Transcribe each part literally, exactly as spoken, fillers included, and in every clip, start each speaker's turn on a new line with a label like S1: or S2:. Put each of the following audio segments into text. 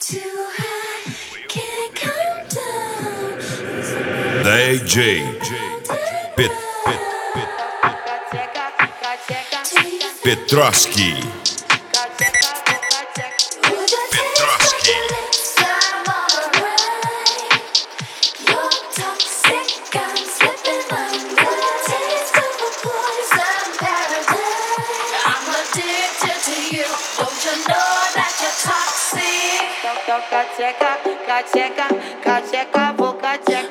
S1: D J Pet, Pet, Pet, Petroski. Petroski.
S2: Cacheca, cacheca, cacheca, vou cacheca.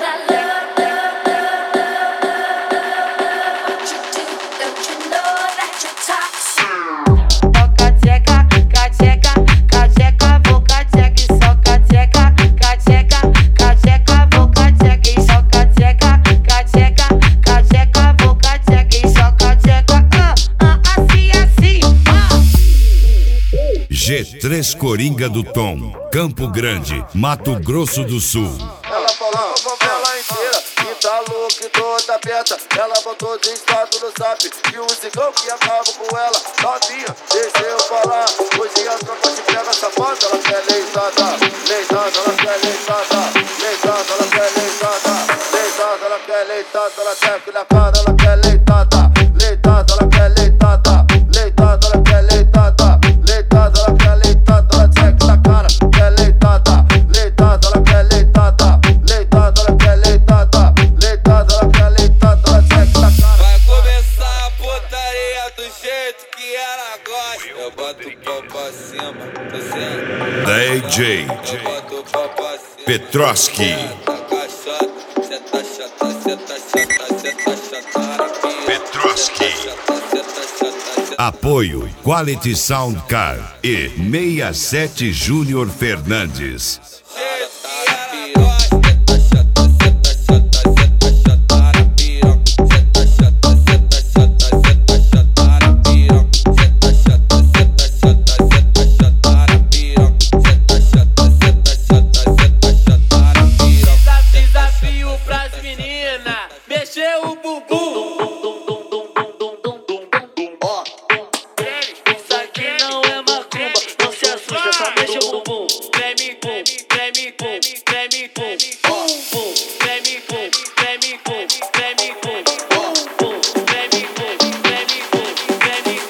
S1: G três Coringa do Tom, Campo Grande, Mato Grosso do Sul.
S3: Ela falou com a favela inteira que tá louca e toda aberta. Ela botou de estado no zap e o cigão que acaba com ela. Novinha, deixa eu falar. Hoje a tropa te pega safada. Ela quer leitada, leitada, ela quer leitada, leitada, ela quer leitada, leitada, ela quer leitada, ela quer que na cara, ela quer leitada, leitada, ela quer leitada, leitada, ela quer leitada, leitada, ela quer leitada, ela quer que na cara, quer leitada, leitada, ela quer leitada, leitada, ela quer leitada, leitada, ela quer leitada, ela quer que na cara.
S4: Vai começar a putaria do jeito que ela gosta. Eu boto o pau pra cima, você
S1: D J
S4: eu boto o pau pra cima.
S1: Petroski.
S4: Cê tá chata, cê tá chata, cê tá chata,
S1: Petroski. Apoio Quality Sound Car e sessenta e sete Júnior Fernandes.
S2: Desafio pras meninas, mexer o bumbum. Isso aqui não é macumba, não se assusta, só mexe o bumbum. Treme, pum, treme, pum, treme, pum, pum, pum, treme, pum, treme, pum, treme, pum, pum, pum, treme, pum, treme, pum, treme,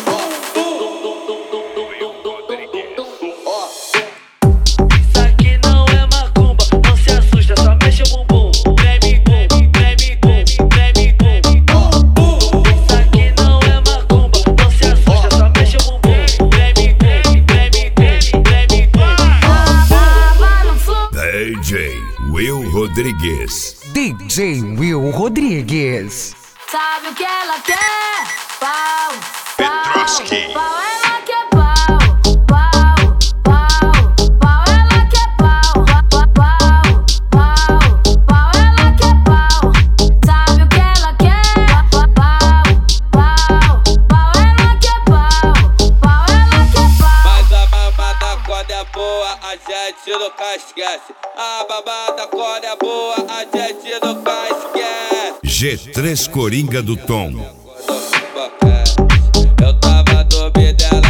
S2: pum. Isso aqui não é macumba, não se assusta, só mexe o bumbum. Treme, pum, treme, pum, treme, pum, pum, pum. Isso aqui não é macumba, não se assusta, só mexe o bumbum. Treme, pum, treme, pum, treme, pum.
S1: D J Will Rodrigues.
S5: D J Will Rodrigues.
S6: Sabe o que ela quer? Pau,
S1: Petroski.
S6: pau, ela quer pau, pau, pau, pau, ela quer pau, pau, pau, pau, pau, ela quer pau. Sabe o que ela quer? Pau, pau, pau, ela quer pau, pau, ela quer pau.
S4: Mas a babada quando é boa, a gente nunca esquece. A babada quando é boa, a gente nunca esquece.
S1: G três Coringa do Tom.
S4: Eu tava no beat dela.